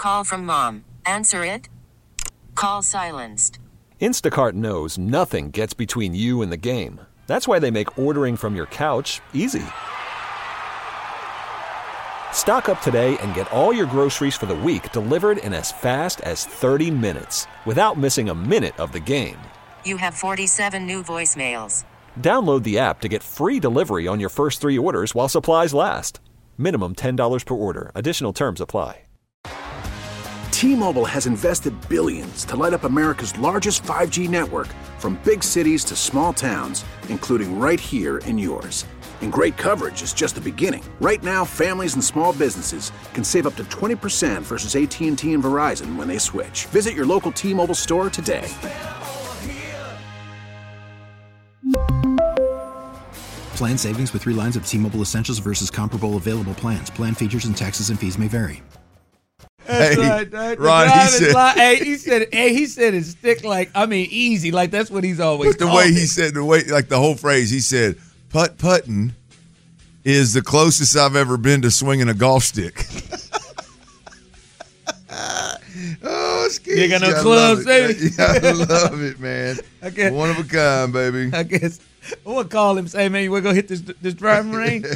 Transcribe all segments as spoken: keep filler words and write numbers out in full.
call from mom. Answer it. Call silenced. Instacart knows nothing gets between you and the game. That's why they make ordering from your couch easy. Stock up today and get all your groceries for the week delivered in as fast as thirty minutes without missing a minute of the game. You have forty-seven new voicemails. Download the app to get free delivery on your first three orders while supplies last. Minimum ten dollars per order. Additional terms apply. T-Mobile has invested billions to light up America's largest five G network, from big cities to small towns, including right here in yours. And great coverage is just the beginning. Right now, families and small businesses can save up to twenty percent versus A T and T and Verizon when they switch. Visit your local T-Mobile store today. Plan savings with three lines of T-Mobile Essentials versus comparable available plans. Plan features and taxes and fees may vary. That's hey, right. That, Ron, he said, line, hey, he said, hey, he said it stick like, I mean, easy. Like, that's what he's always But the way it. he said, the way, like the whole phrase, he said, putt-putting is the closest I've ever been to swinging a golf stick. Oh, Skeezy. You got no clubs, baby? Yeah, I love it, man. I guess, One of a kind, baby. I guess. I'm going to call him and say, man, you want to go hit this this driving range?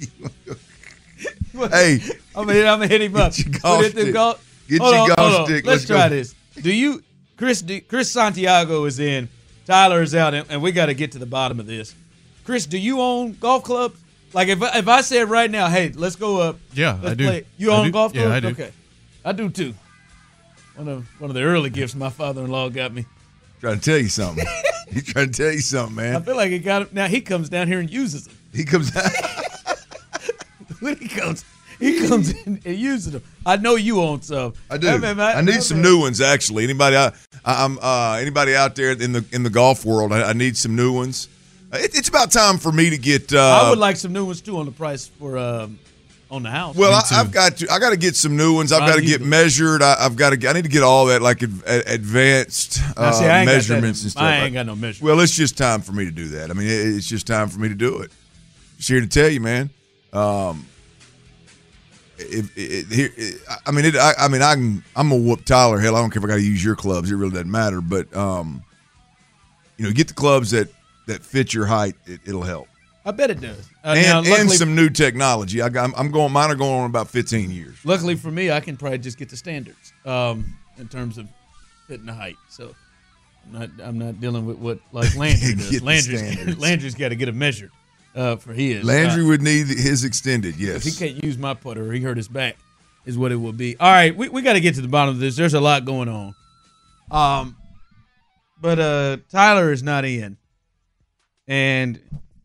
Hey, I'm gonna hit, I'm gonna hit him up. Get your golf hit stick. Golf. Get hold your on, golf hold stick. Let's, Let's try go. this. Do you, Chris? Do, Chris Santiago is in. Tyler is out, and, and we got to get to the bottom of this. Chris, do you own golf clubs? Like if if I said right now, hey, let's go up. Yeah, let's I do. Play. You I own do. golf clubs? Yeah, I do. Okay, I do too. One of one of the early gifts my father-in-law got me. Trying to tell you something. He's trying to tell you something, man. I feel like he got him. Now he comes down here and uses them. He comes out. when he comes. He comes in and uses them. I know you own some. I do. Hey, man, I, I need I, some man. new ones, actually. Anybody out? I'm uh, anybody out there in the in the golf world? I, I need some new ones. It, it's about time for me to get. Uh, I would like some new ones too on the price for um, on the house. Well, I, I've got to. I got to get some new ones. I've got to get measured. I, I've got to. I need to get all that like ad, advanced uh, see, I ain't measurements got that. and stuff. I ain't got no measurements. Well, it's just time for me to do that. I mean, it, it's just time for me to do it. Just here to tell you, man. Um, If, it, it, it, I mean, it, I, I mean, I can, I'm gonna whoop Tyler. Hell, I don't care if I got to use your clubs. It really doesn't matter. But um, you know, get the clubs that, that fit your height. It, it'll help. I bet it does. Uh, and, now, and some new technology. I got, I'm going. Mine are going on about fifteen years. Luckily for me, I can probably just get the standards um, in terms of fitting the height. So I'm not, I'm not dealing with what like Landry does. Landry's, Landry's got to get it measured. Uh, for his Landry uh, would need his extended, yes. If he can't use my putter or he hurt his back, is what it will be. All right, we, we got to get to the bottom of this. There's a lot going on. Um, but uh, Tyler is not in, and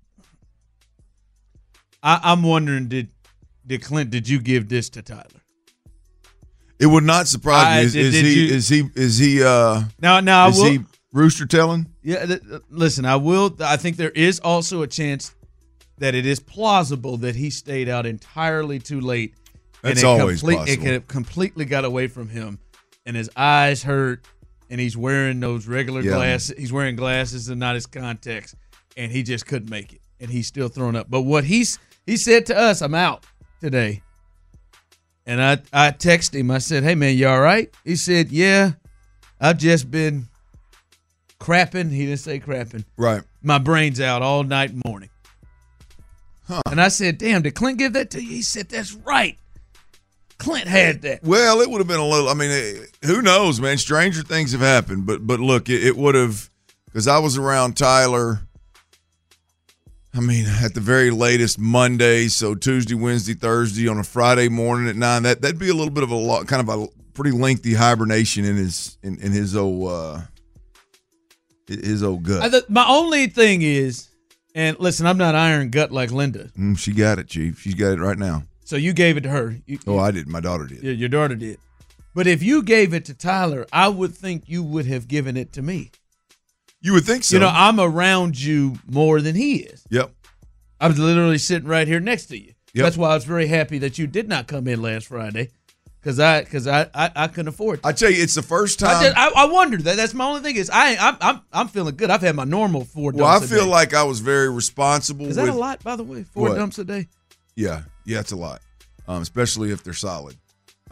I, I'm wondering did did Clint did you give this to Tyler? It would not surprise I, me. Is, did, is did he? you, Is he? Is he? Uh, now, now is I will, he rooster telling? Yeah. Th- listen, I will. I think there is also a chance that it is plausible that he stayed out entirely too late. That's and it always complete, possible. It completely got away from him, and his eyes hurt, and he's wearing those regular Yeah. glasses. He's wearing glasses and not his contacts, and he just couldn't make it, and he's still throwing up. But what he's he said to us, I'm out today. And I, I texted him. I said, hey, man, you all right? He said, yeah, I've just been crapping. He didn't say crapping. Right. My brain's out all night and morning. Huh. And I said, damn, did Clint give that to you? He said, that's right. Clint had that. Well, it would have been a little, I mean, it, who knows, man? Stranger things have happened. But, but look, it, it would have, because I was around Tyler, I mean, at the very latest Monday, so Tuesday, Wednesday, Thursday, on a Friday morning at nine. That that'd be a little bit of a lot, kind of a pretty lengthy hibernation in his in, in his old uh, his old gut. I th- my only thing is, and listen, I'm not iron gut like Linda. Mm, she got it, Chief. She's got it right now. So you gave it to her. You, oh, I did. My daughter did. Your daughter did. But if you gave it to Tyler, I would think you would have given it to me. You would think so. You know, I'm around you more than he is. Yep. I was literally sitting right here next to you. Yep. That's why I was very happy that you did not come in last Friday, because I because I, I I couldn't afford to. I tell you, it's the first time. I, just, I, I wondered that. That's my only thing is I I'm I'm, I'm feeling good. I've had my normal four dumps. Well, I a feel day. like I was very responsible. Is that with, a lot, by the way? Four what? dumps a day. Yeah, yeah, it's a lot, um, especially if they're solid.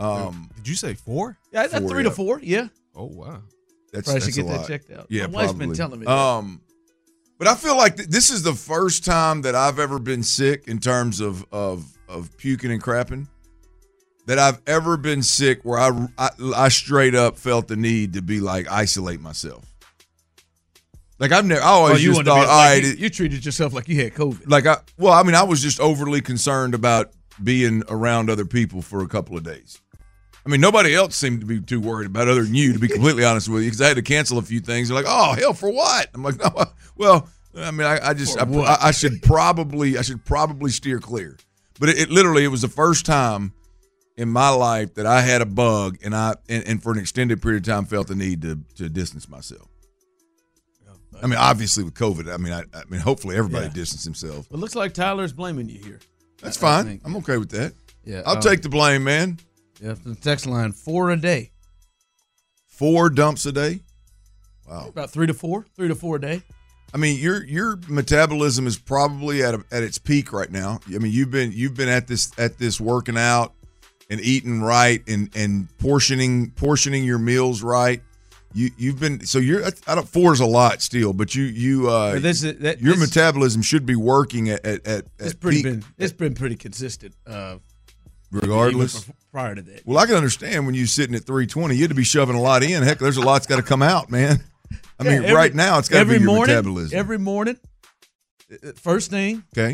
Um, Did you say four? Yeah, that's Four, three yeah. to four. Yeah, Oh wow. that's probably that's should get a that lot. checked out. Yeah, My wife's probably. been telling me. That. Um, but I feel like th- this is the first time that I've ever been sick in terms of of of puking and crapping. That I've ever been sick where I, I I straight up felt the need to be like isolate myself. Like I've never, I always Oh, you just wanted to thought, be- all like, right, you, it- you treated yourself like you had COVID. like I, well, I mean, I was just overly concerned about being around other people for a couple of days. I mean, nobody else seemed to be too worried about other than you, to be completely honest with you, because I had to cancel a few things. They're like, oh, hell, for what? I'm like, no, well, I mean, I, I just, I, For what? I, I should probably, I should probably steer clear. But it, it literally, it was the first time in my life that I had a bug, and I, and, and for an extended period of time, felt the need to to distance myself. I mean, obviously with COVID, I mean, I, I mean, hopefully everybody Yeah. distanced themselves. It looks like Tyler's blaming you here. That's I- I fine. think. I'm okay with that. Yeah, I'll um, take the blame, man. Yeah, the text line four a day, Four dumps a day. Wow. about three to four, three to four a day. I mean, your your metabolism is probably at a, at its peak right now. I mean, you've been you've been at this at this working out and eating right and and portioning portioning your meals right. You you've been so you're I don't four is a lot still, but you you uh But this is that, your this, metabolism should be working at at, at, It's at pretty peak been it's been pretty consistent. Uh, regardless. even prior to that. Well, I can understand when you're sitting at three twenty, you had to be shoving a lot in. Heck, there's a lot's got to come out, man. I mean, Yeah, every- right now it's got to be every your morning, metabolism. Every morning, uh, first thing. Okay.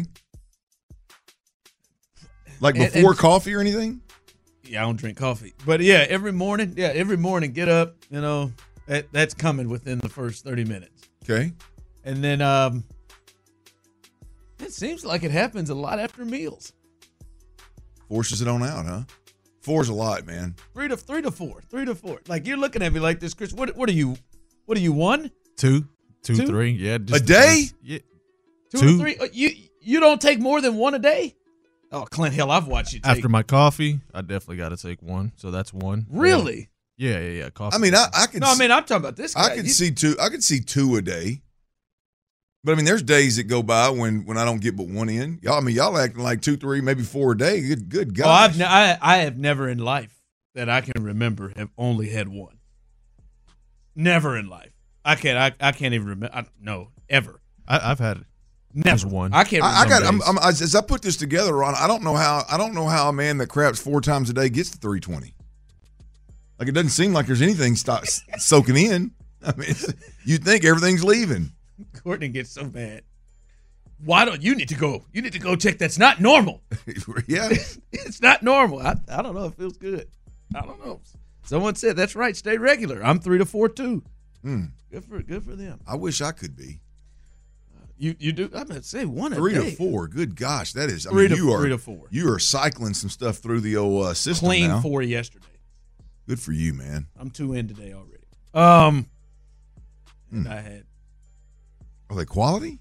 Like And- before and- coffee or anything? Yeah, I don't drink coffee, but yeah, every morning. Yeah, every morning, get up. You know, that that's coming within the first thirty minutes, Okay. and then um, it seems like it happens a lot after meals. Forces it on out, huh? Four's a lot, man. Three to three to four, three to four. Like you're looking at me like this, Chris. What what are you? What are you one? Two, two, Two? three. Yeah, just A day? Yeah. Two, Two. or three? Uh, You you don't take more than one a day? Oh, Clint Hill, I've watched you take. After my coffee, I definitely got to take one. So that's one. Really? Yeah, yeah, yeah. Coffee. I mean, I, I could. No, I mean I'm talking about this guy. I could You- see two. I could see two a day. But I mean, there's days that go by when when I don't get but one in. Y'all, I mean, y'all acting like two, three, maybe four a day. Good, good God. Oh, I've ne- I I have never in life that I can remember have only had one. Never in life. I can't. I, I can't even remember. I, no, ever. I, I've had Never. just one. I can't. I, I remember. got. I'm, days. I'm, as I put this together, Ron, I don't know how. I don't know how a man that craps four times a day gets to three twenty. Like it doesn't seem like there's anything stop, soaking in. I mean, it's, you'd think everything's leaving. Courtney gets so mad. Why don't you need to go? You need to go check. That's not normal. Yeah. It's not normal. I, I don't know. It feels good. I don't know. Someone said that's right. Stay regular. I'm three to four too. Mm. Good for good for them. I wish I could be. You you do. I'm gonna say one a Three day. to four. Good gosh, that is. I Three mean, to- you are three to four. You are cycling some stuff through the old uh, system Clean now. four yesterday. Good for you, man. I'm two in today already. Um, and Hmm. I had. Are they quality?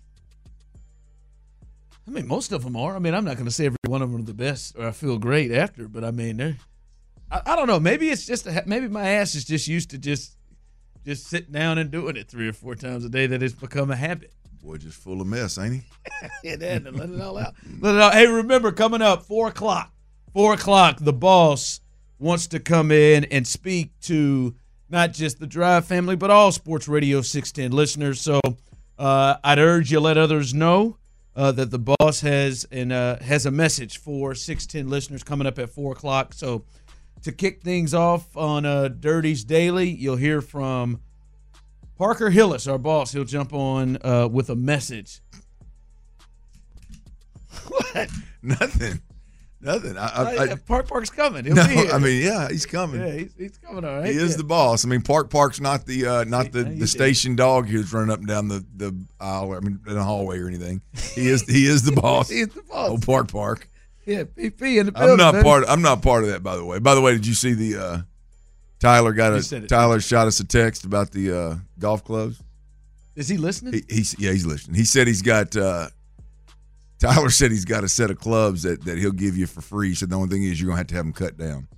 I mean, most of them are. I mean, I'm not going to say every one of them are the best or I feel great after, but I mean, they're. I, I don't know. Maybe it's just a, ha- maybe my ass is just used to just just sitting down and doing it three or four times a day that it's become a habit. Boy, just full of mess, ain't he? Yeah, Dad, let it all out. Let it out. Hey, remember, coming up four o'clock. Four o'clock. The boss wants to come in and speak to not just the Drive family, but all Sports Radio six ten listeners. So uh, I'd urge you let others know uh, that the boss has and uh, has a message for six ten listeners coming up at four o'clock. So to kick things off on uh, Dirty's Daily, you'll hear from Parker Hillis, our boss. He'll jump on uh, with a message. What? Nothing. Nothing. I, I, I, Park Park's coming. He'll no, be here. I mean, yeah, he's coming. yeah, he's, he's coming all right. He is yeah. the boss. I mean, Park Park's not the uh, not the, How you the station dog who's running up and down the, the aisle. I mean, in the hallway or anything. He is he is the boss. He's the boss. Oh, Park Park. Yeah, P P in the building. I'm not baby. part. I'm not part of that. By the way. By the way, did you see the uh, Tyler got You a said it. Tyler shot us a text about the uh, golf clubs. Is he listening? He, he's yeah, he's listening. He said he's got. Uh, Tyler said he's got a set of clubs that, that he'll give you for free. So the only thing is you're gonna have to have them cut down.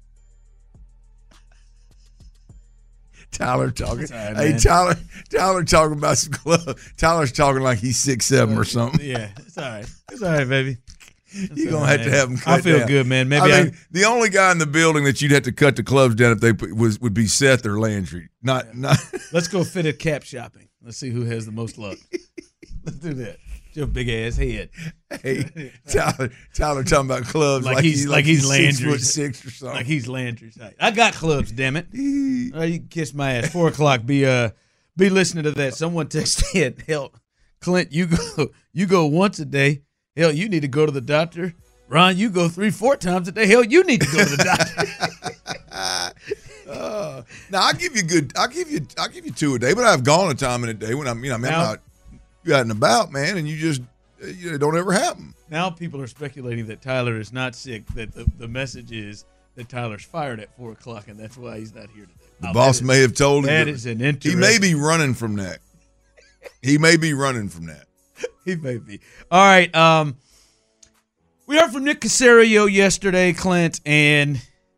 Tyler talking. That's all right, hey, man. Tyler. Tyler talking about some club. Tyler's talking like he's six seven or something. Yeah, it's all right. It's all right, baby. You're going to have to have them cut I feel down. good, man. Maybe I I, mean, the only guy in the building that you'd have to cut the clubs down if they put, was would be Seth or Landry. Not, not. let's go fitted cap shopping. Let's see who has the most luck. Let's do that. Your big ass head. Hey, Tyler, Tyler talking about clubs Like like, he's- he's like he's six Landry. foot six or something. Like he's Landry's height. I got clubs, damn it. Uh, you can kiss my ass. Four o'clock. Be uh, be listening to that. Someone texted, "Hell, Clint, you go, you go once a day. Hell, you need to go to the doctor. Ron, you go three, four times a day. Hell, you need to go to the doctor." uh, now I'll give you good. I'll give you. I'll give you two a day, but I've gone a time in a day when I'm. You know, I mean, Now- I'm not you out and about, man, and you just you know, it don't ever happen. Now people are speculating that Tyler is not sick. That the, the message is that Tyler's fired at four o'clock, and that's why he's not here today. The Oh, boss that is- may have told him that that is an he interesting. may be running from that. He may be running from that. He may be. All right. Um, we heard from Nick Caserio yesterday, Clint, and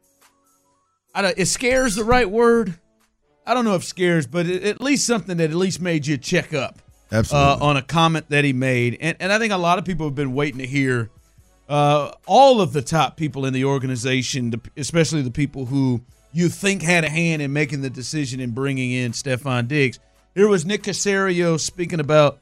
I don't, is scares the right word? I don't know if scares, but it, at least something that at least made you check up Absolutely. uh, on a comment that he made. And, and I think a lot of people have been waiting to hear uh, all of the top people in the organization, especially the people who you think had a hand in making the decision in bringing in Stefon Diggs. Here was Nick Caserio speaking about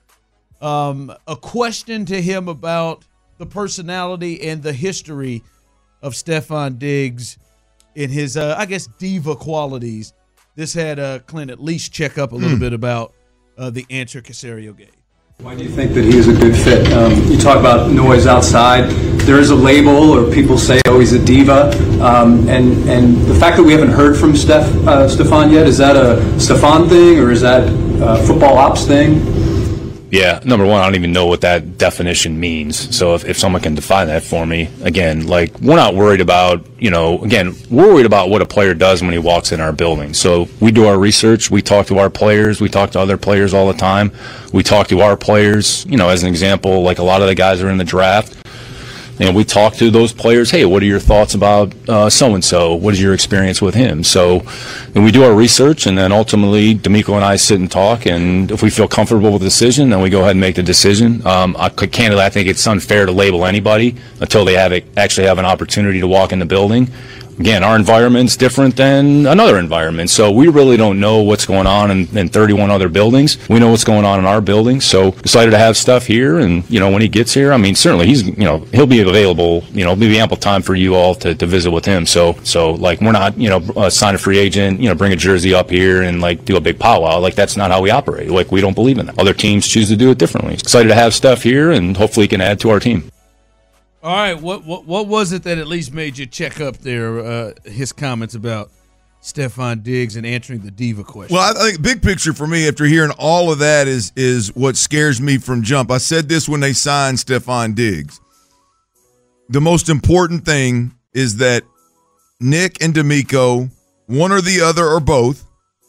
um, a question to him about the personality and the history of Stefon Diggs in his, uh, I guess, diva qualities. This had uh, Clint at least check up a little bit about uh, the answer Caserio gave. Why do you think that he is a good fit? Um, you talk about noise outside. There is a label, or people say, "Oh, he's a diva." Um, and and the fact that we haven't heard from Steph uh, Stefon yet, is that a Stefon thing, or is that a football ops thing? Yeah, number one, I don't even know what that definition means. So if, if someone can define that for me, again, like, we're not worried about, you know, again, we're worried about what a player does when he walks in our building. So we do our research. We talk to our players. We talk to other players all the time. We talk to our players. You know, as an example, like a lot of the guys are in the draft. And we talk to those players, hey, what are your thoughts about uh, so-and-so? What is your experience with him? So and we do our research, and then ultimately D'Amico and I sit and talk, and if we feel comfortable with the decision, then we go ahead and make the decision. Um, I, candidly, I think it's unfair to label anybody until they have it, actually have an opportunity to walk in the building. Again, our environment's different than another environment, so we really don't know what's going on in, in thirty-one other buildings. We know what's going on in our building, so decided to have stuff here, and, you know, when he gets here, I mean, certainly he's, you know, he'll be available, you know, maybe ample time for you all to, to visit with him. So, so, like, we're not, you know, uh, sign a free agent, you know, bring a jersey up here and, like, do a big powwow. Like, that's not how we operate. Like, we don't believe in that. Other teams choose to do it differently. Excited to have stuff here, and hopefully can add to our team. All right, what what what was it that at least made you check up there? Uh, his comments about Stefon Diggs and answering the diva question. Well, I think big picture for me after hearing all of that is is what scares me from jump. I said this when they signed Stefon Diggs. The most important thing is that Nick and D'Amico, one or the other or both,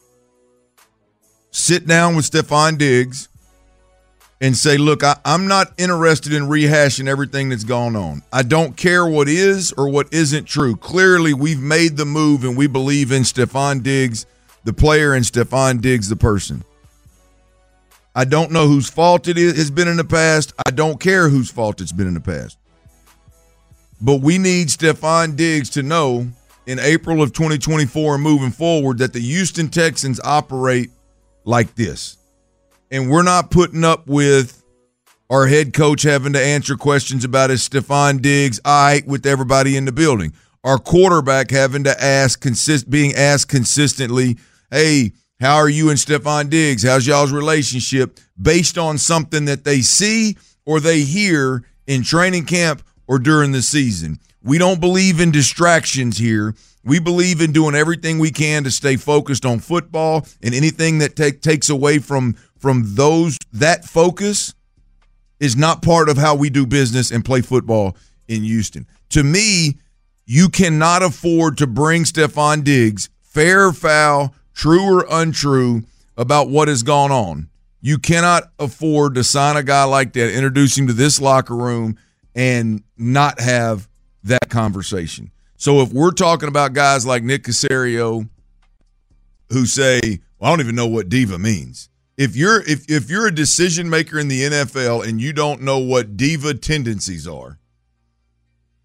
sit down with Stefon Diggs and say, look, I, I'm not interested in rehashing everything that's gone on. I don't care what is or what isn't true. Clearly, we've made the move, and we believe in Stefon Diggs, the player, and Stefon Diggs, the person. I don't know whose fault it is, has been in the past. I don't care whose fault it's been in the past. But we need Stefon Diggs to know in April of twenty twenty-four and moving forward that the Houston Texans operate like this. And we're not putting up with our head coach having to answer questions about his Stefon Diggs eye with everybody in the building. Our quarterback having to ask, consist, being asked consistently, hey, how are you and Stefon Diggs? How's y'all's relationship? Based on something that they see or they hear in training camp or during the season. We don't believe in distractions here. We believe in doing everything we can to stay focused on football, and anything that take, takes away from from those that focus is not part of how we do business and play football in Houston. To me, you cannot afford to bring Stefon Diggs, fair or foul, true or untrue, about what has gone on. You cannot afford to sign a guy like that, introduce him to this locker room, and not have that conversation. So if we're talking about guys like Nick Caserio who say, well, I don't even know what diva means. If you're if if you're a decision maker in the N F L and you don't know what diva tendencies are,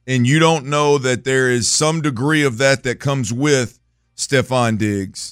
and you don't know that there is some degree of that that comes with Stephon Diggs,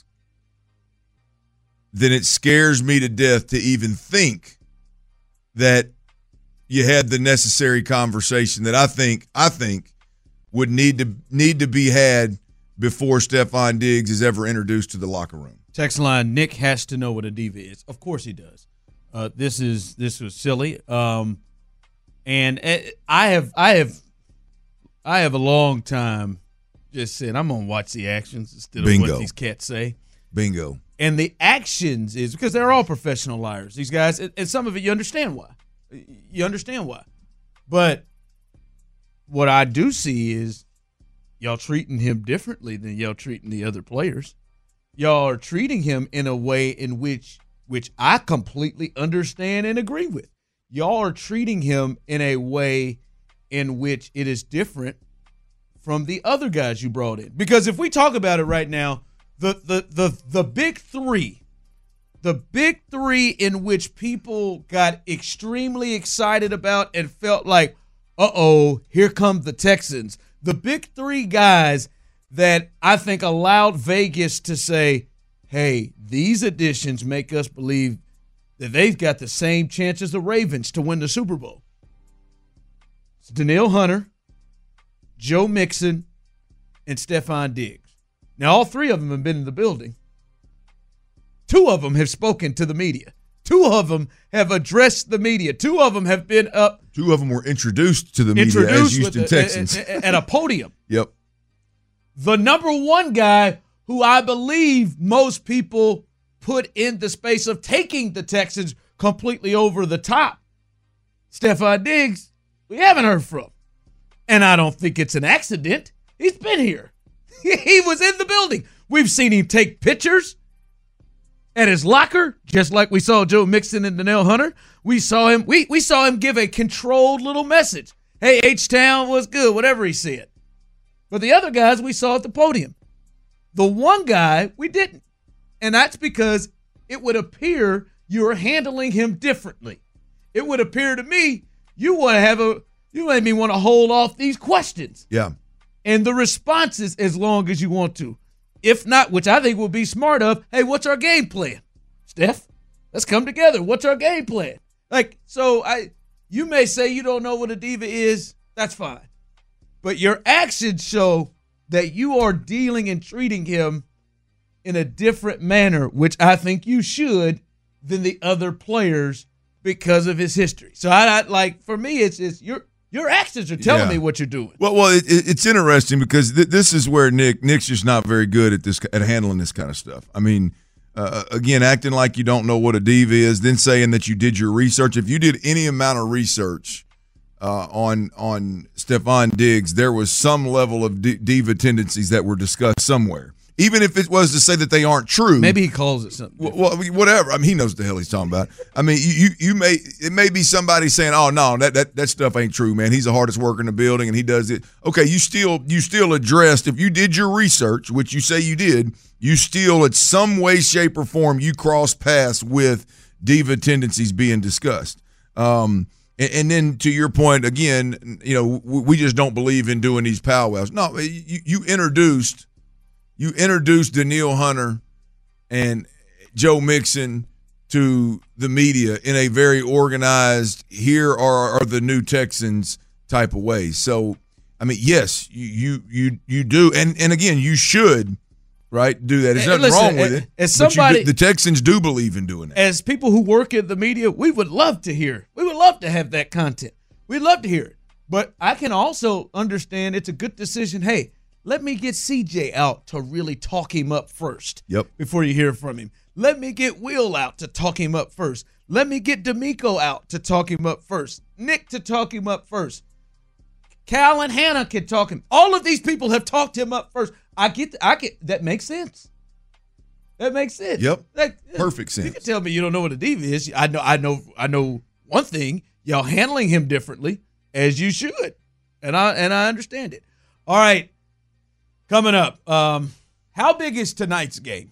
then it scares me to death to even think that you had the necessary conversation that I think I think would need to need to be had before Stephon Diggs is ever introduced to the locker room. Text line: Nick has to know what a diva is. Of course he does. Uh, this is this was silly, um, and I have I have I have a long time just said I'm gonna watch the actions instead of Bingo. what these cats say. Bingo. And the actions is because they're all professional liars. These guys, and some of it you understand why. You understand why. But what I do see is y'all treating him differently than y'all treating the other players. Y'all are treating him in a way in which which I completely understand and agree with. Y'all are treating him in a way in which it is different from the other guys you brought in. Because if we talk about it right now, the the the the big three, the big three in which people got extremely excited about and felt like, uh-oh, here come the Texans. The big three guys that I think allowed Vegas to say, hey, these additions make us believe that they've got the same chance as the Ravens to win the Super Bowl. It's Danielle Hunter, Joe Mixon, and Stephon Diggs. Now, all three of them have been in the building. Two of them have spoken to the media. Two of them have addressed the media. Two of them have been up. Two of them were introduced to the media as Houston with, Texans. At, at a podium. Yep. The number one guy who I believe most people put in the space of taking the Texans completely over the top, Stephon Diggs, we haven't heard from. And I don't think it's an accident. He's been here. He was in the building. We've seen him take pictures at his locker, just like we saw Joe Mixon and Danielle Hunter. We saw him. We we saw him give a controlled little message. Hey, H-Town was good, whatever he said. But the other guys we saw at the podium. The one guy we didn't, and that's because it would appear you're handling him differently. It would appear to me you want to have a you made me want to hold off these questions. Yeah. And the responses as long as you want to. If not, which I think will be smart of, hey, what's our game plan? Steph, let's come together. What's our game plan? Like, so I, you may say you don't know what a diva is. That's fine. But your actions show that you are dealing and treating him in a different manner, which I think you should, than the other players because of his history. So I, I like, for me, it's, it's you're, Your actions are telling yeah. me what you're doing. Well, well, it, it, it's interesting because th- this is where Nick Nick's just not very good at this at handling this kind of stuff. I mean, uh, again, acting like you don't know what a diva is, then saying that you did your research. If you did any amount of research uh, on on Stephon Diggs, there was some level of d- diva tendencies that were discussed somewhere. Even if it was to say that they aren't true. Maybe he calls it something. Well, whatever. I mean, he knows what the hell he's talking about. I mean, you, you you may it may be somebody saying, "Oh no, that, that that stuff ain't true, man. He's the hardest worker in the building, and he does it." Okay, you still you still addressed if you did your research, which you say you did. You still, at some way, shape, or form, you cross paths with diva tendencies being discussed. Um, and, and then to your point again, you know, we, we just don't believe in doing these powwows. No, you, you introduced. You introduced Danielle Hunter and Joe Mixon to the media in a very organized, here are, are the new Texans type of way. So, I mean, yes, you you you, you do. And, and, again, you should, right, do that. There's nothing Listen, wrong with as, it. As somebody, do, the Texans do believe in doing that. As people who work in the media, we would love to hear. We would love to have that content. We'd love to hear it. But I can also understand it's a good decision. Hey, let me get C J out to really talk him up first. Yep. Before you hear from him. Let me get Will out to talk him up first. Let me get D'Amico out to talk him up first. Nick to talk him up first. Cal and Hannah can talk him. All of these people have talked him up first. I get, I get that makes sense. That makes sense. Yep. Like, Perfect sense. You can tell me you don't know what a diva is. I know, I know, I know one thing. Y'all handling him differently, as you should, and I and I understand it. All right. Coming up, um, how big is tonight's game?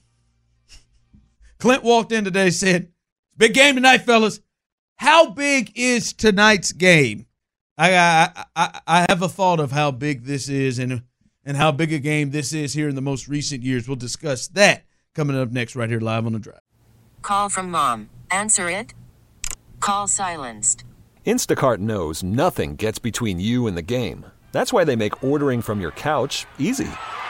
Clint walked in today and said, big game tonight, fellas. How big is tonight's game? I, I I I have a thought of how big this is and and how big a game this is here in the most recent years. We'll discuss that coming up next right here live on The Drive. Call from mom. Answer it. Call silenced. Instacart knows nothing gets between you and the game. That's why they make ordering from your couch easy.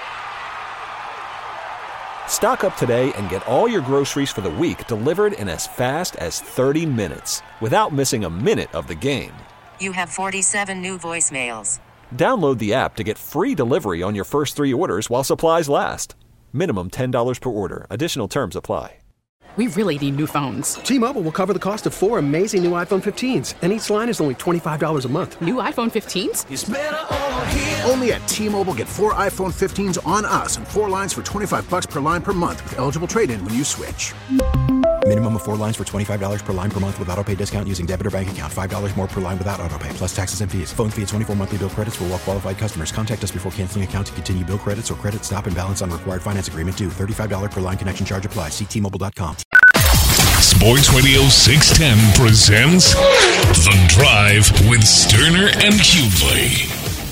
Stock up today and get all your groceries for the week delivered in as fast as thirty minutes without missing a minute of the game. You have forty-seven new voicemails. Download the app to get free delivery on your first three orders while supplies last. Minimum ten dollars per order. Additional terms apply. We really need new phones. T-Mobile will cover the cost of four amazing new iPhone fifteens, and each line is only twenty-five dollars a month. New iPhone fifteens? It's better over here. Only at T-Mobile, get four iPhone fifteens on us and four lines for twenty-five dollars per line per month with eligible trade-in when you switch. Minimum of four lines for twenty-five dollars per line per month with autopay discount using debit or bank account. five dollars more per line without autopay, plus taxes and fees. Phone fee at twenty-four monthly bill credits for well-qualified customers. Contact us before canceling account to continue bill credits or credit stop and balance on required finance agreement due. thirty-five dollars per line connection charge applies. See T Mobile dot com. Sports Radio six ten presents The Drive with Sterner and Hughley.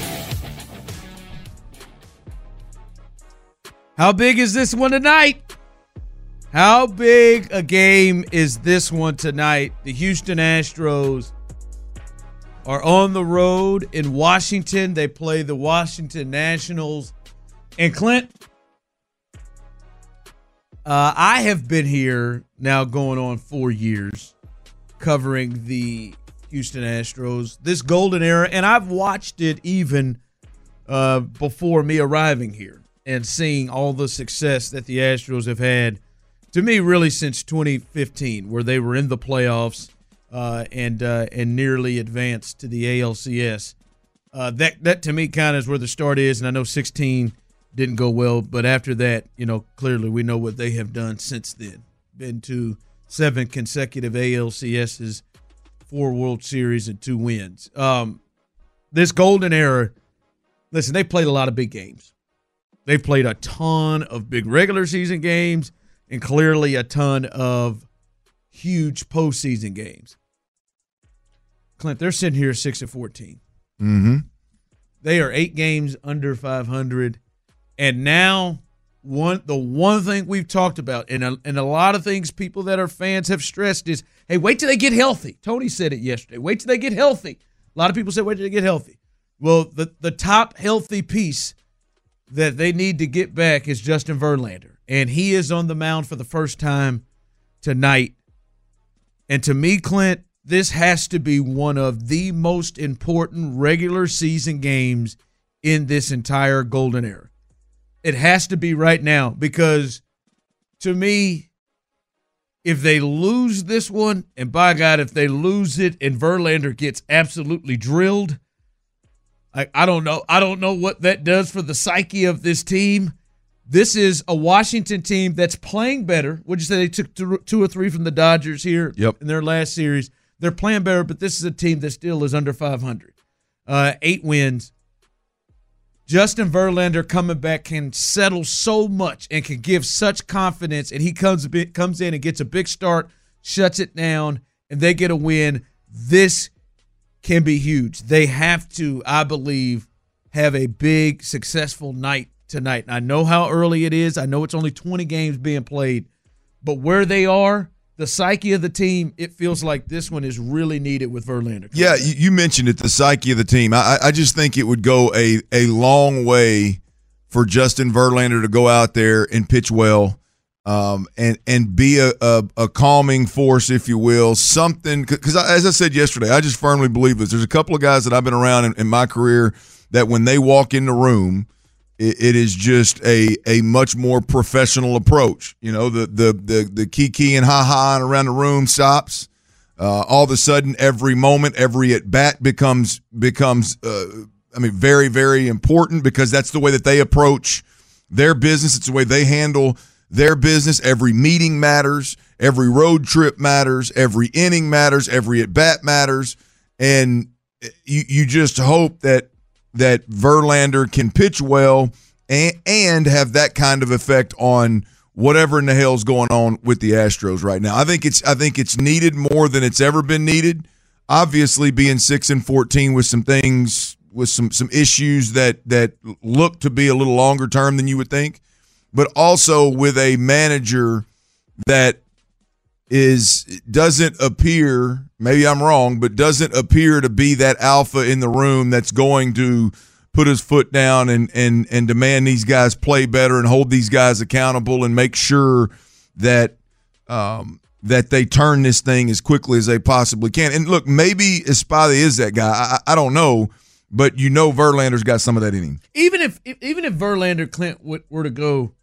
How big is this one tonight? How big a game is this one tonight? The Houston Astros are on the road in Washington. They play the Washington Nationals. And Clint, uh, I have been here now going on four years covering the Houston Astros, this golden era, and I've watched it even uh, before me arriving here and seeing all the success that the Astros have had, to me, really since twenty fifteen, where they were in the playoffs uh, and uh, and nearly advanced to the A L C S. Uh, that, that, to me, kind of is where the start is, and I know sixteen didn't go well, but after that, you know, clearly we know what they have done since then. Been to seven consecutive A L C S's, four World Series, and two wins. Um, this golden era, listen, they played a lot of big games. They played a ton of big regular season games and clearly a ton of huge postseason games. Clint, they're sitting here six and fourteen. Mm-hmm. They are eight games under five hundred. And now, one the one thing we've talked about, and a, and a lot of things people that are fans have stressed is, hey, wait till they get healthy. Tony said it yesterday. Wait till they get healthy. A lot of people said, wait till they get healthy. Well, the, the top healthy piece that they need to get back is Justin Verlander. And he is on the mound for the first time tonight. And to me, Clint, this has to be one of the most important regular season games in this entire golden era. It has to be right now because, to me, if they lose this one, and by God, if they lose it and Verlander gets absolutely drilled, I, I don't know. I don't know what that does for the psyche of this team. This is a Washington team that's playing better. Would you say they took two, two or three from the Dodgers here yep. in their last series? They're playing better, but this is a team that still is under five hundred. Uh, eight wins. Justin Verlander coming back can settle so much and can give such confidence, and he comes comes in and gets a big start, shuts it down, and they get a win. This can be huge. They have to, I believe, have a big, successful night tonight. I know how early it is. I know it's only twenty games being played, but where they are, the psyche of the team, it feels like this one is really needed with Verlander. Yeah, you, you mentioned it, the psyche of the team. I, I just think it would go a, a long way for Justin Verlander to go out there and pitch well um, and and be a, a, a calming force, if you will, something. Because as I said yesterday, I just firmly believe this. There's a couple of guys that I've been around in, in my career that when they walk in the room, it is just a a much more professional approach. You know, the the the the kiki and ha ha around the room stops. Uh, all of a sudden, every moment, every at bat becomes becomes. Uh, I mean, very very important because that's the way that they approach their business. It's the way they handle their business. Every meeting matters. Every road trip matters. Every inning matters. Every at bat matters. And you you just hope that. that Verlander can pitch well and, and have that kind of effect on whatever in the hell's going on with the Astros right now. I think it's I think it's needed more than it's ever been needed. obviously being six and fourteen with some things, with some some issues that that look to be a little longer term than you would think, but also with a manager that is doesn't appear, maybe I'm wrong, but doesn't appear to be that alpha in the room that's going to put his foot down and and and demand these guys play better and hold these guys accountable and make sure that um, that they turn this thing as quickly as they possibly can. And look, maybe Espada is that guy. I, I don't know, but you know Verlander's got some of that in him. Even if even if Verlander Clint were to go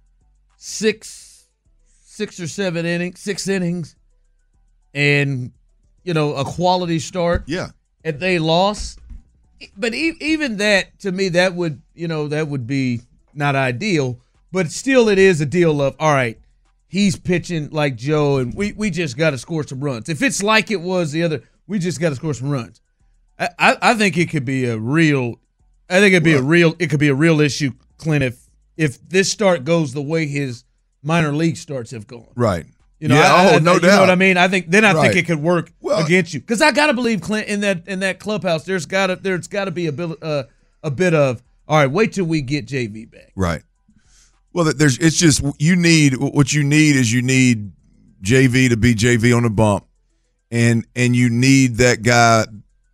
six six or seven innings, six innings, and you know a quality start, yeah, and they lost. But e- even that, to me, that would you know that would be not ideal. But still, it is a deal of all right. He's pitching like Joe, and we, we just got to score some runs. If it's like it was the other, we just got to score some runs. I, I, I think it could be a real. I think it'd be well, a real. It could be a real issue, Clint. If if this start goes the way his minor league starts have gone, right? You know, yeah, I, oh, I, no you doubt. know what I mean? I think then I right. think it could work well, against you because I got to believe Clint in that in that clubhouse. There's got to there's got to be a bit uh, a bit of all right. Wait till we get J V back. Right. Well, there's it's just you need what you need is you need J V to be J V on the bump, and and you need that guy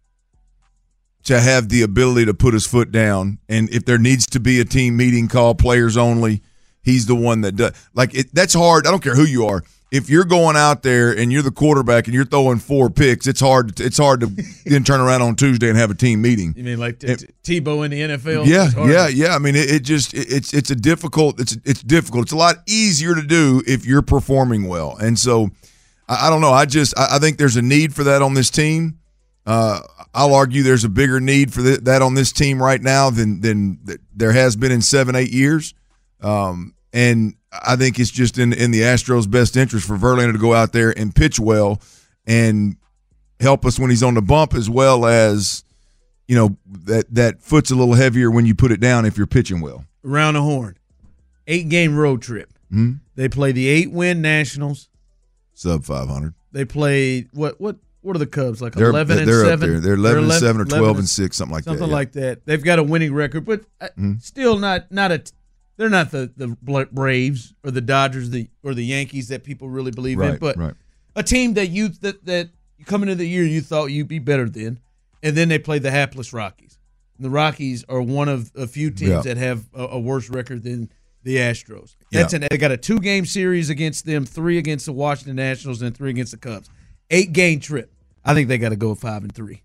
to have the ability to put his foot down. And if there needs to be a team meeting call, players only, he's the one that does. Like it, that's hard. I don't care who you are. If you're going out there and you're the quarterback and you're throwing four picks, it's hard. It's hard to then turn around on Tuesday and have a team meeting. You mean like t- t- Tebow in the N F L? Yeah, yeah, yeah. I mean, it, it just it, it's it's a difficult. It's it's difficult. It's a lot easier to do if you're performing well. And so, I, I don't know. I just I, I think there's a need for that on this team. Uh, I'll argue there's a bigger need for th- that on this team right now than than th- there has been in seven, eight years. Um, and I think it's just in in the Astros' best interest for Verlander to go out there and pitch well and help us when he's on the bump, as well as, you know, that that foot's a little heavier when you put it down if you're pitching well. Around the horn, eight game road trip. Mm-hmm. They play the eight win Nationals. Sub five hundred. They play what what what are the Cubs like? They're, eleven and they're seven. Up there. They're eleven and seven or twelve and six, something like something that. Something like yeah. that. They've got a winning record, but mm-hmm. still not not a. They're not the, the Braves or the Dodgers the, or the Yankees that people really believe right, in, but right. a team that you that, that coming into the year you thought you'd be better than, and then they played the hapless Rockies. And the Rockies are one of a few teams yeah. that have a, a worse record than the Astros. That's yeah. an, they got a two game series against them, three against the Washington Nationals, and three against the Cubs. Eight game trip. I think they got to go five and three,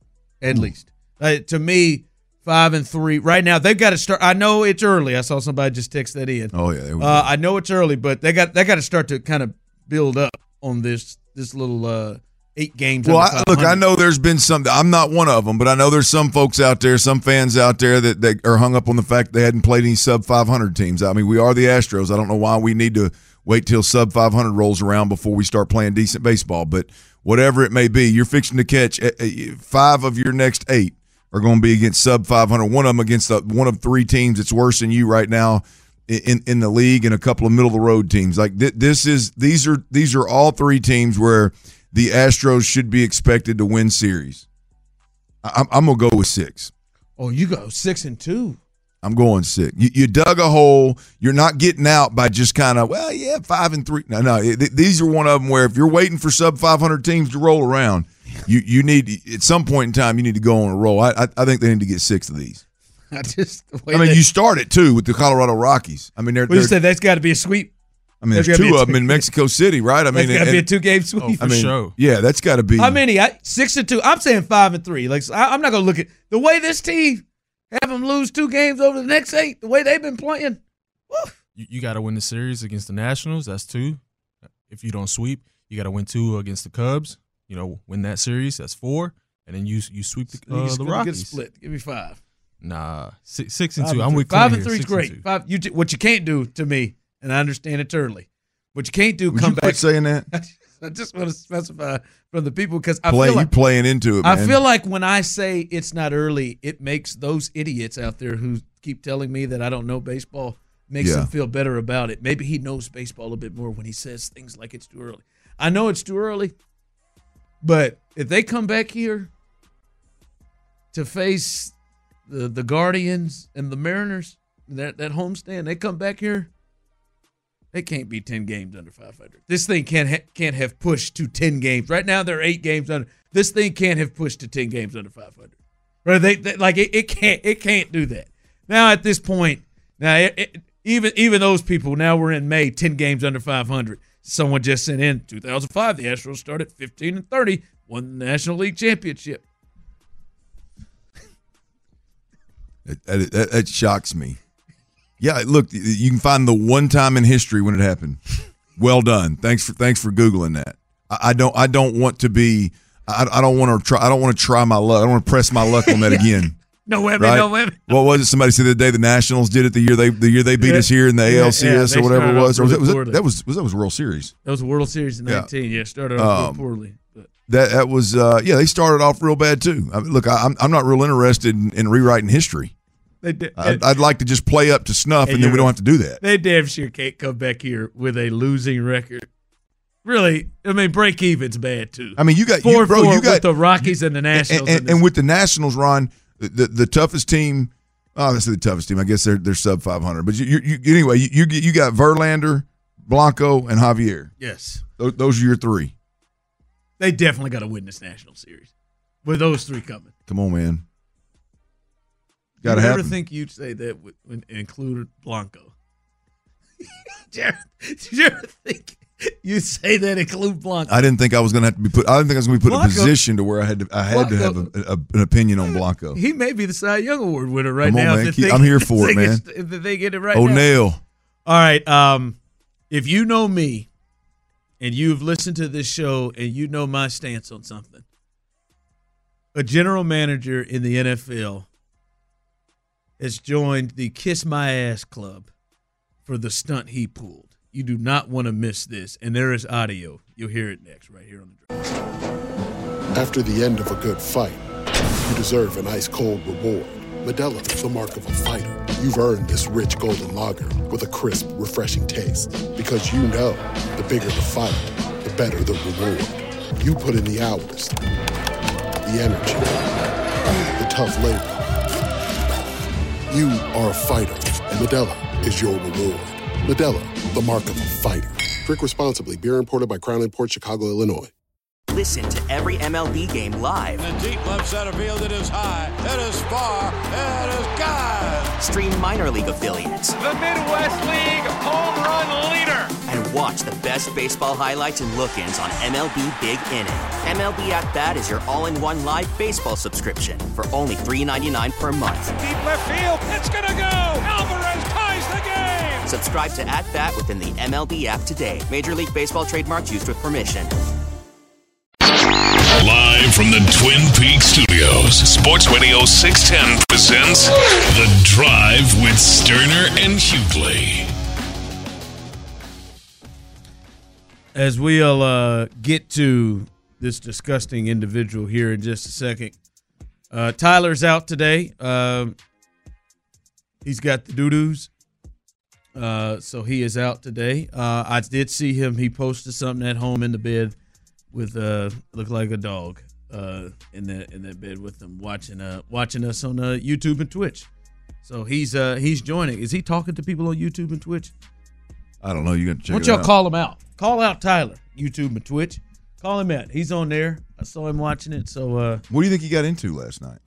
at mm. least. Uh, to me. Five and three right now. They've got to start. I know it's early. I saw somebody just text that in. Oh yeah, uh, I know it's early, but they got they got to start to kind of build up on this this little uh, eight games. Well, I, look, I know there's been some. I'm not one of them, but I know there's some folks out there, some fans out there that, that are hung up on the fact they hadn't played any sub five hundred teams. I mean, we are the Astros. I don't know why we need to wait till sub five hundred rolls around before we start playing decent baseball. But whatever it may be, you're fixing to catch five of your next eight. Are going to be against sub five hundred. One of them against the, one of three teams that's worse than you right now in, in the league, and a couple of middle of the road teams. Like th- this is these are these are all three teams where the Astros should be expected to win series. I'm, I'm gonna go with six. Oh, you go six and two. I'm going six. You, you dug a hole. You're not getting out by just kind of well, yeah, five and three. No, no. Th- these are one of them where if you're waiting for sub five hundred teams to roll around. You you need at some point in time you need to go on a roll. I I, I think they need to get six of these. I just I mean they, you start it too with the Colorado Rockies. I mean they're, well, you they're said that's got to be a sweep. I mean there's, there's two of them in Mexico City, right? I mean that's got to be a two game sweep. Oh, for I mean, sure. Yeah, that's got to be. How many? I, six and two. I'm saying five and three. Like I, I'm not gonna look at the way this team have them lose two games over the next eight. The way they've been playing. Woo. You, you got to win the series against the Nationals. That's two. If you don't sweep, you got to win two against the Cubs. You know, win that series. That's four, and then you you sweep the, uh, the Rockies. Get a split. Give me five. Nah, six, six and five two. And I'm with five Clint and three is six great. And five. You what you can't do to me, and I understand it's early. What you can't do, Would come you back. quit saying that. I just want to specify from the people because I Play, feel like you playing into it. Man. I feel like when I say it's not early, it makes those idiots out there who keep telling me that I don't know baseball makes Yeah. them feel better about it. Maybe he knows baseball a bit more when he says things like it's too early. I know it's too early, But if they come back here to face the the Guardians and the Mariners, that, that homestand, they come back here, they can't be ten games under five hundred. This thing can't ha- can't have pushed to ten games. Right now they're eight games under. This thing can't have pushed to ten games under five hundred. Right? They, they like it, it can't it can't do that. Now at this point, now it, it, even even those people, now we're in May, ten games under five hundred. Someone just sent in two thousand five. The Astros started fifteen and thirty, won the National League Championship. That, that, that shocks me. Yeah, look, you can find the one time in history when it happened. Well done. Thanks for thanks for Googling that. I, I don't I don't want to be I, I don't want to try I don't want to try my luck. I don't want to press my luck on that again. No women, right? no women. What was it? Somebody said the day the Nationals did it the year they the year they beat yeah. us here in the yeah, A L C S yeah, or whatever it was. Or was it, was poorly. it that was was that was World Series. That was a World Series in nineteen. Yeah, yeah started off um, real poorly. But. That that was uh, yeah, they started off real bad too. I mean, look, I, I'm I'm not real interested in, in rewriting history. They did, I'd, I'd like to just play up to snuff, and, and then we don't have to do that. They damn sure can't come back here with a losing record. Really, I mean, break even's bad too. I mean, you got four you, bro. four You got with the Rockies and the Nationals, and, and, and, and with the Nationals, Ron, the the toughest team. Obviously, the toughest team. I guess they're they're sub five hundred. But you, you, you anyway, you you, you got Verlander, Blanco, and Javier. Yes, those, those are your three. They definitely got to win this National Series with those three coming. Come on, man. Got to happen. happen. I never think you'd say that would, would include Blanco. Did you ever think you'd say that include Blanco? I didn't think I was going to have to be put. I didn't think I was going to be put Blanco, in a position to where I had to. I had Blanco, to have a, a, an opinion on Blanco. He may be the Cy Young Award winner right Come now. on, man. If they, I'm here for it, man. Get, if they get it right O'Neal. now. All right. Um, if you know me, and you've listened to this show, and you know my stance on something, a general manager in the N F L has joined the Kiss My Ass Club for the stunt he pulled. You do not want to miss this, and there is audio. You'll hear it next, right here on the Drive. After the end of a good fight, you deserve an ice-cold reward. Modelo is the mark of a fighter. You've earned this rich golden lager with a crisp, refreshing taste. Because you know, the bigger the fight, the better the reward. You put in the hours, the energy, the tough labor. You are a fighter, and Modelo is your reward. Modelo, the mark of a fighter. Drink responsibly. Beer imported by Crown Imports, Chicago, Illinois. Listen to every M L B game live. In the deep left center field, it is high, it is far, it is gone. Stream minor league affiliates. The Midwest League home run leader. And watch the best baseball highlights and look-ins on M L B Big Inning. M L B At Bat is your all-in-one live baseball subscription for only three ninety-nine per month. Deep left field, it's gonna go. Alvarez ties the game. Subscribe to At Bat within the M L B app today. Major League Baseball trademarks used with permission. Live from the Twin Peaks Studios, Sports Radio six ten presents The Drive with Sterner and Hughley. As we'll uh, get to this disgusting individual here in just a second, uh, Tyler's out today. Uh, he's got the doo-doos, uh, so he is out today. Uh, I did see him. He posted something at home in the bed with uh looked like a dog uh in that in that bed with him watching uh watching us on uh YouTube and Twitch. So he's uh he's joining. Is he talking to people on YouTube and Twitch? I don't know. You got to check. Why don't it y'all out. call him out? Call out Tyler, YouTube and Twitch. Call him out. He's on there. I saw him watching it. So uh what do you think he got into last night?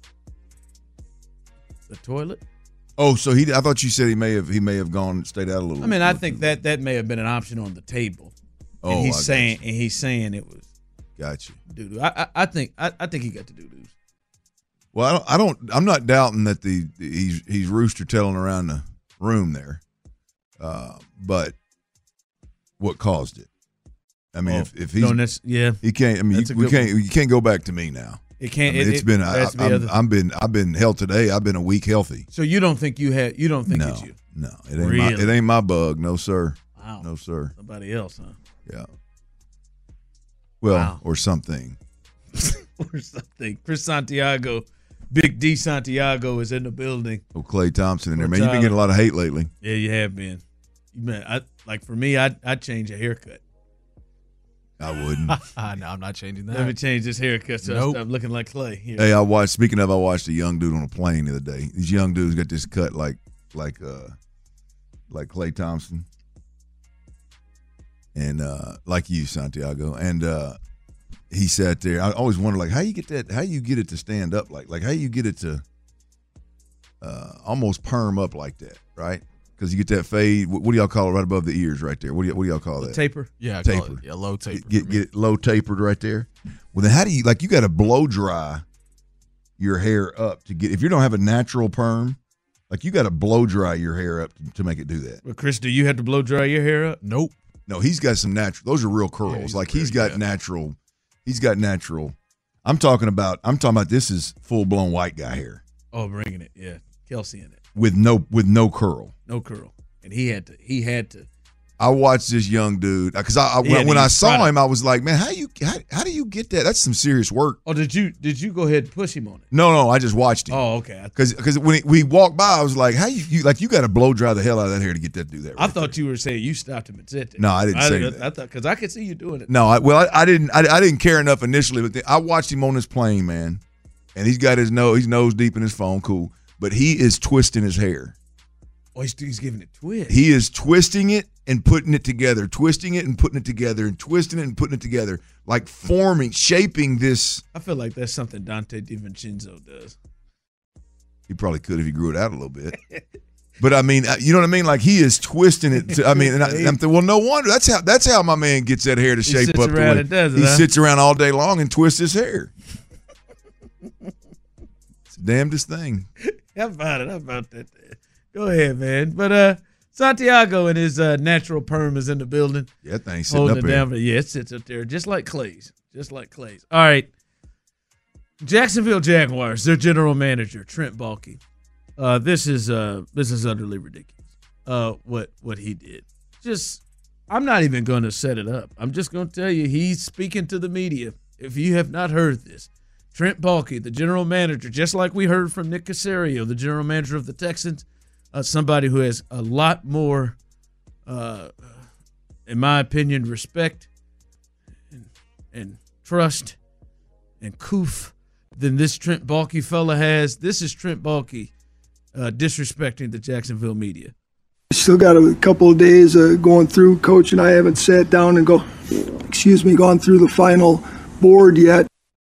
The toilet. Oh, so he I thought you said he may have he may have gone stayed out a little. I mean, I think that that may have been an option on the table. Oh, and he's I saying and he's saying it was Got you. doo-doo. I, I I think I, I think he got the doo-doos. Well, I don't, I don't. I'm not doubting that the he's he's rooster telling around the room there, uh, but what caused it? I mean, Oh, if if he's no, that's- yeah. he can't. I mean, That's you, a we good can't. one. You can't go back to me now. It can't- I mean, it- it's it- been. there I, has to be I'm, other- I've been. I've been hell today. I've been a week healthy. So you don't think you had you don't think No, it's you? no, it ain't. Really? My, it ain't my bug. No, sir. Wow. No, sir. Somebody else, huh? Yeah. Well, Wow. or something. Or something. Chris Santiago, Big D Santiago is in the building. Oh, Clay Thompson in there, Or man. You've been Tyler. getting a lot of hate lately. Yeah, you have been. You been I like for me, I I change a haircut. I wouldn't. no, I'm not changing that. Let me change this haircut so Nope. I stop looking like Clay. Here. Hey, I watched. Speaking of, I watched a young dude on a plane the other day. These young dudes got this cut like like uh like Klay Thompson, and uh like you, Santiago. And uh he sat there. I always wonder, like, how you get that? How you get it to stand up like? Like, how you get it to uh almost perm up like that, right? Because you get that fade. What, what do y'all call it right above the ears, right there? What do y- what do y'all call that? Taper. Yeah, I taper. call it, yeah, low taper. Get get it low tapered right there. Well, then how do you like? You got to blow dry your hair up to get. If you don't have a natural perm, like you got to blow dry your hair up to, to make it do that. Well, Chris, do you have to blow dry your hair up? Nope. No, he's got some natural. Those are real curls. Yeah, he's like pretty, he's got yeah. natural. He's got natural. I'm talking about. I'm talking about. This is full blown white guy hair Oh, bringing it. Yeah, Kelsey in it. with no with no curl. No curl, and he had to. He had to. I watched this young dude because I, I He had when, to when I use saw product. him, I was like, man, how you how, how do you get that? That's some serious work. Oh, did you did you go ahead and push him on it? No, no, I just watched him. Oh, okay. I, Because because when he, we walked by, I was like, how you, you like you got to blow dry the hell out of that hair to get that to do that. I Right thought you were saying you stopped him and said that. No, I didn't I, say I, that. I thought because I could see you doing it. No, I, well, I, I didn't. I, I didn't care enough initially, but then I watched him on this plane, man, and he's got his nose, he's nose deep in his phone, cool. But he is twisting his hair. Oh, he's, he's giving it twist. He is twisting it and putting it together, twisting it and putting it together, and twisting it and putting it together, like forming, shaping this. I feel like that's something Dante DiVincenzo does. He probably could if he grew it out a little bit. But I mean, you know what I mean? Like he is twisting it. To, I mean, and I, I'm thinking, well, no wonder. That's how. That's how my man gets that hair to He shape sits up. The around way. and does it, he huh? sits around all day long and twists his hair. It's the damnedest thing. How about it? How about that? Go ahead, man. But uh, Santiago and his uh, natural perm is in the building. Yeah, that thing's sitting holding up it there. down. But yeah, it sits up there just like Clay's. Just like Clay's. All right. Jacksonville Jaguars, their general manager, Trent Baalke. Uh, this is uh, this is utterly ridiculous. Uh, what what he did. Just, I'm not even going to set it up. I'm just going to tell you, he's speaking to the media. If you have not heard this, Trent Baalke, the general manager, just like we heard from Nick Caserio, the general manager of the Texans, uh, somebody who has a lot more, uh, in my opinion, respect and, and trust and coof than this Trent Baalke fella has. This is Trent Baalke uh, disrespecting the Jacksonville media. Still got a couple of days uh, going through. Coach and I haven't sat down and go, excuse me, gone through the final board yet.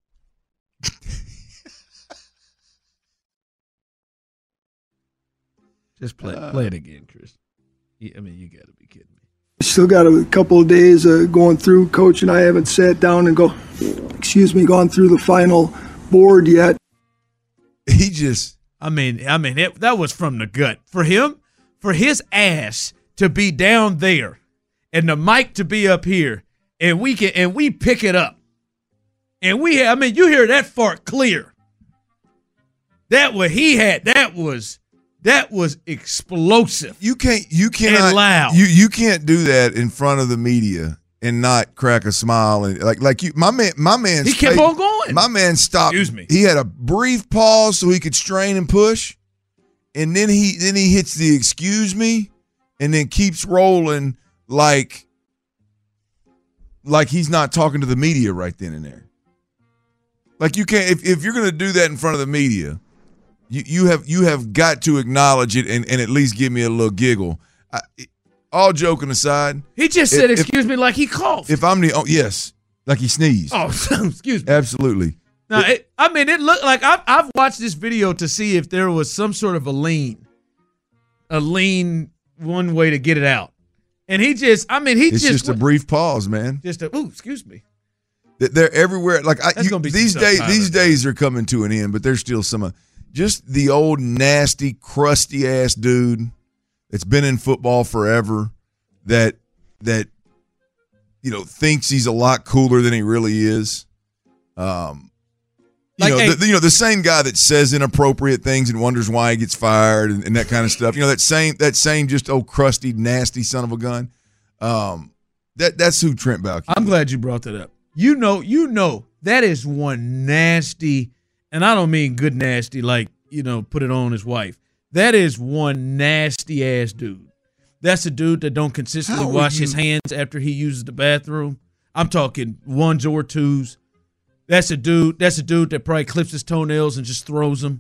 Just play, play it again, Chris. I mean, you got to be kidding me. Still got a couple of days uh, going through. Coach and I haven't sat down and go, excuse me, gone through the final board yet. He just, I mean, I mean, it, that was from the gut for him. For his ass to be down there and the mic to be up here and we can and we pick it up. And we I mean, you hear that fart clear. That what he had, that was that was explosive. You can't you cannot and loud. You you can't do that in front of the media and not crack a smile and like like you my man my man He kept on going. My man stopped. Excuse me. He had a brief pause so he could strain and push. And then he then he hits the excuse me and then keeps rolling like like he's not talking to the media right then and there. Like you can't if, if you're gonna do that in front of the media, you, you have you have got to acknowledge it and, and at least give me a little giggle. I, all joking aside. He just if, said excuse if, me like he coughed. If I'm the oh yes, like he sneezed. Oh, excuse me. Absolutely. Now, it, I mean, it looked like I've, I've watched this video to see if there was some sort of a lean, a lean one way to get it out. And he just, I mean, he it's just. just a brief pause, man. Just a, ooh, excuse me. They're everywhere. Like I, That's you, gonna be these some days, tough these time. days are coming to an end, but there's still some, uh, just the old nasty, crusty ass dude that's been in football forever that, that, you know, thinks he's a lot cooler than he really is. Um, You Like, know, hey- the, you know, the same guy that says inappropriate things and wonders why he gets fired and, and that kind of stuff. You know, that same that same just old crusty, nasty son of a gun. Um, that that's who Trent Baalke. I'm glad you brought that up. You know, you know, that is one nasty, and I don't mean good nasty like, you know, put it on his wife. That is one nasty ass dude. That's a dude that don't consistently How are wash his you- hands after he uses the bathroom. I'm talking ones or twos. That's a dude. That's a dude that probably clips his toenails and just throws them.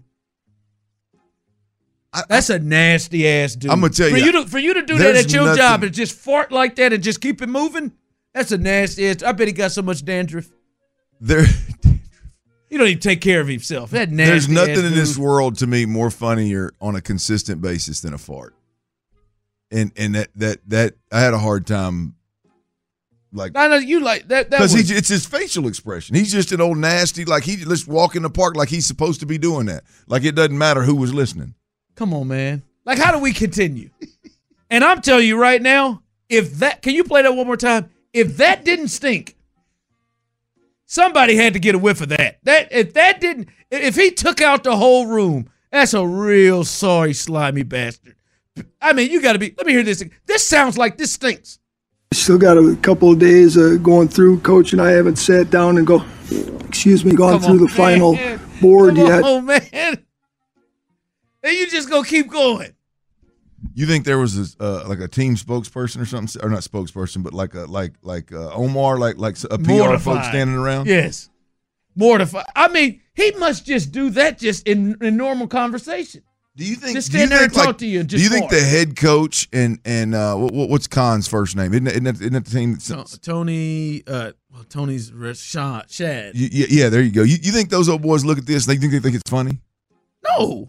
I, that's a nasty ass dude. I'm gonna tell for you, you to, for you to do that at your nothing, job and just fart like that and just keep it moving. That's a nasty ass. I bet he got so much dandruff. There, you don't even take care of himself. That nasty. There's nothing ass in dude. this world to me more funnier on a consistent basis than a fart. And and that that that I had a hard time. Like, I know you like that. Because it's his facial expression. He's just an old nasty. Like he let's walk in the park like he's supposed to be doing that. Like it doesn't matter who was listening. Come on, man. Like, how do we continue? And I'm telling you right now, if that, can you play that one more time? If that didn't stink, somebody had to get a whiff of that. That if that didn't, if he took out the whole room, that's a real sorry, slimy bastard. I mean, you got to be. Let me hear this. This sounds like this stinks. Still got a couple of days uh, going through. Coach and I haven't sat down and go, excuse me, gone Come through on, the final man. board Come yet. Oh man, and you just gonna keep going. You think there was a, uh, like a team spokesperson or something, or not spokesperson, but like a like like uh, Omar, like like a P R Mortified. folks standing around? Yes, mortified. I mean, he must just do that just in, in normal conversation. Do you think? Just do you stand there and think, talk like, to you? And just do you think fart. the head coach and and uh, what, what's Khan's first name? Isn't it, isn't it, isn't it the team? That's, To- Tony, uh, well, Tony's Rashad, Shad. Y- yeah, yeah, there you go. You, you think those old boys look at this? They think they think it's funny? No.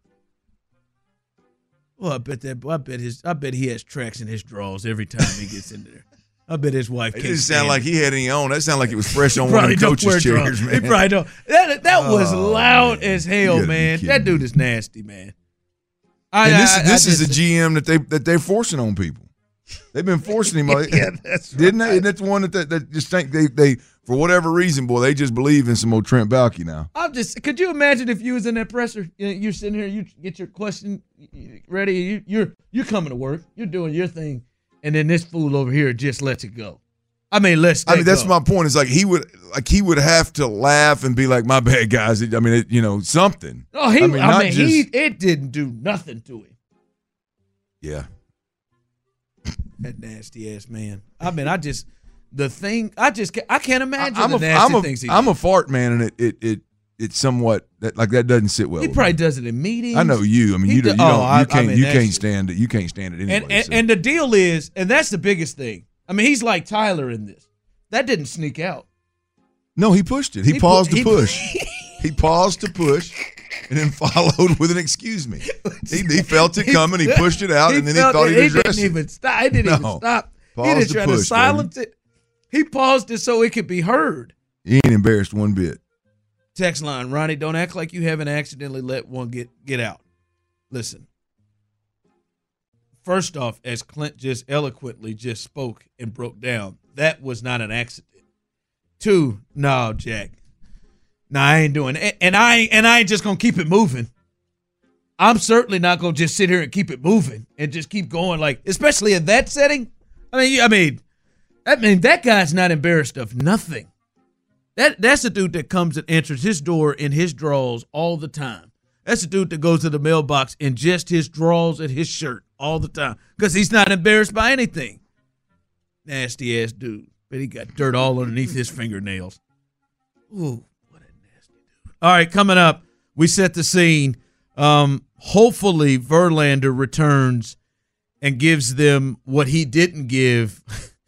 Well, I bet that. I bet his. I bet he has tracks in his drawers every time he gets in there. I bet his wife. It can't didn't stand sound like it. he had any on. That sounded like it was fresh on He one of probably the don't coaches' wear chairs, drawers. man. He probably don't. That that was Oh, loud man. as You hell, gotta be man. kidding That dude me. is nasty, man. I, And this I- I this is just- a G M that they that they're forcing on people. They've been forcing him. Yeah, that's Didn't they? Isn't that the one that, that, that just think they, they for whatever reason, boy, they just believe in some old Trent Baalke now. I'm just. Could you imagine if you was in that presser? You know, you're sitting here, you get your question ready. You, you're you're coming to work. You're doing your thing, and then this fool over here just lets it go. I mean, let's. I mean, that's my point. Is like he would like he would have to laugh and be like, "My bad, guys." I mean, it, you know, something. Oh, he. I I mean, mean, not he. just- It didn't do nothing to him. Yeah. That nasty ass man. I mean, I just the thing. I just. Can't, I can't imagine I'm the a, nasty I'm a, things he. I'm did. a fart man, and it it it it's somewhat that like that doesn't sit well. He with probably me. does it in meetings. I know you. I mean, He you, do- don't, you don't. oh, I- You I can't. mean, you that's- can't stand it. You can't stand it anyway. And and, so. and the deal is, and that's the biggest thing. I mean, he's like Tyler in this. That didn't sneak out. No, he pushed it. He, He paused pu- to he- push. he paused to push, and then followed with an "excuse me." He, he felt it coming. He pushed it out, and then he felt thought it. he'd He address didn't it. even stop. He didn't even No. stop. He Pause didn't to try push, to baby. silence it. He paused it so it could be heard. He ain't embarrassed one bit. Text line, Ronnie, don't act like you haven't accidentally let one get, get out. Listen. First off, as Clint just eloquently just spoke and broke down, that was not an accident. Two, no, Jack. No, I ain't doing it. And I ain't, and I ain't just gonna keep it moving. I'm certainly not gonna just sit here and keep it moving and just keep going, like, especially in that setting. I mean, I mean, I mean, that guy's not embarrassed of nothing. That that's a dude that comes and answers his door in his drawers all the time. That's a dude that goes to the mailbox in just his drawers and his shirt all the time because he's not embarrassed by anything. Nasty ass dude, but he got dirt all underneath his fingernails. Ooh, what a nasty dude! All right, coming up, we set the scene. Um, hopefully, Verlander returns and gives them what he didn't give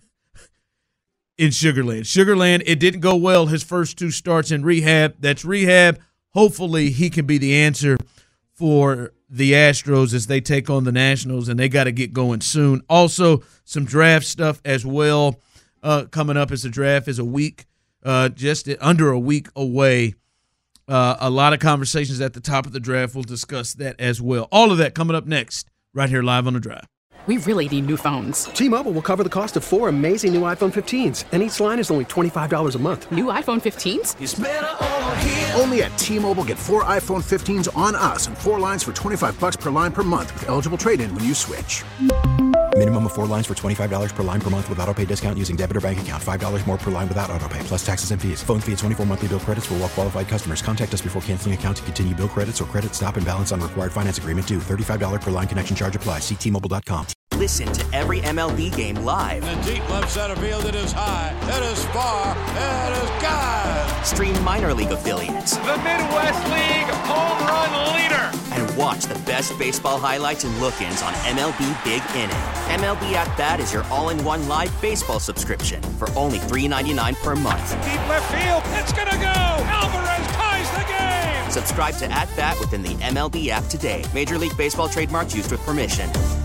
in Sugarland. Sugarland, it didn't go well his first two starts in rehab. That's rehab. Hopefully he can be the answer for the Astros as they take on the Nationals, and they got to get going soon. Also, some draft stuff as well uh, coming up as the draft is a week, uh, just under a week away. Uh, a lot of conversations at the top of the draft. We'll discuss that as well. All of that coming up next, right here live on The Drive. We really need new phones. T-Mobile will cover the cost of four amazing new iPhone fifteens, and each line is only twenty-five dollars a month. New iPhone fifteens? It's better over here. Only at T-Mobile, get four iPhone fifteens on us and four lines for twenty-five bucks per line per month with eligible trade-in when you switch. Minimum of four lines for twenty-five dollars per line per month with auto pay discount using debit or bank account. five dollars more per line without auto pay, plus taxes and fees. Phone fee at twenty-four monthly bill credits for well-qualified customers. Contact us before canceling account to continue bill credits or credit stop and balance on required finance agreement due. thirty-five dollars per line connection charge applies. See T Mobile dot com. listen to every M L B game live. In the deep left center field, it is high, it is far, it is gone. Stream minor league affiliates. The Midwest League home run leader. And watch the best baseball highlights and look-ins on M L B Big Inning. M L B At Bat is your all-in-one live baseball subscription for only three dollars and ninety-nine cents per month. Deep left field, it's gonna go. Alvarez ties the game. Subscribe to At Bat within the M L B app today. Major League Baseball trademarks used with permission.